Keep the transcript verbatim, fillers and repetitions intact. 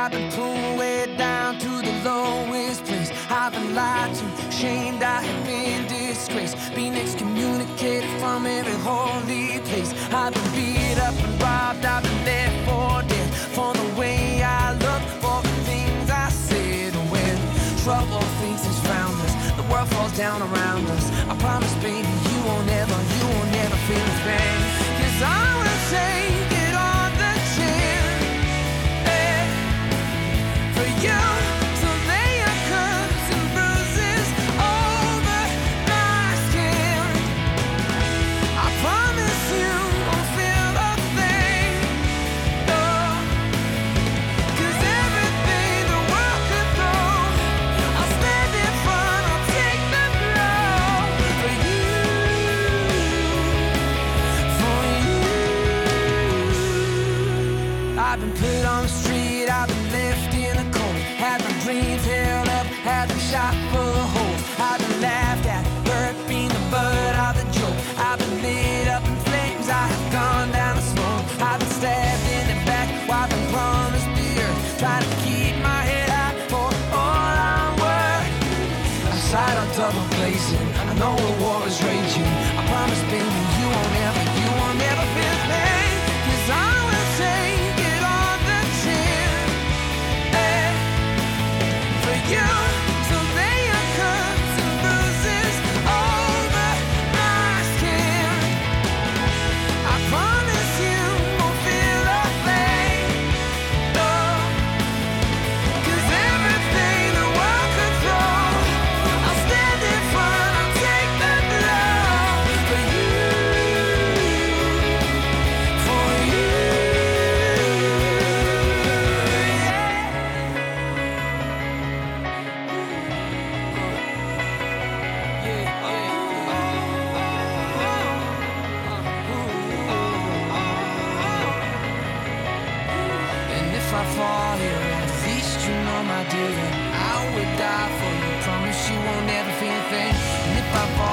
I've been pulled way down to the lowest place. I've been lied to, shamed, I have been disgraced, been excommunicated from every holy place. I've been beat up and robbed, I've been left for dead, for the way I look, for the things I said. When trouble thinks it's found us, the world falls down around us, I promise, baby, you won't ever, you won't ever feel this pain. 'Cause I will take it on the chin, eh, for you. So lay your cuts and bruises over my skin. I promise you won't feel a thing, no. 'Cause everything the world could throw, I'll stand in front, I'll take the blow for you, for you. I've been put on the street, I've been left in the cold, had my dreams held up, had them shot full of holes. I've been laughed at, hurt, been the butt of the joke. I've been lit up in flames, I have gone down the smoke. I've been stabbed in the back, while I've been promised the earth, trying to keep my head high for all I'm worth. Outside I'm double glazing, I know the war is raging. I promise, baby, you won't ever, you won't ever feel pain. 'Cause I will take it on the chin, eh, for you. So lay your cuts and bruises over my skin. I promise you won't feel a thing, no. 'Cause everything the world could throw, I'll stand in front, I'll take the blow for you, for you, and if I fall here, at least you know, my dear, that I would die for you. Promise you won't ever feel a thing. And if I fall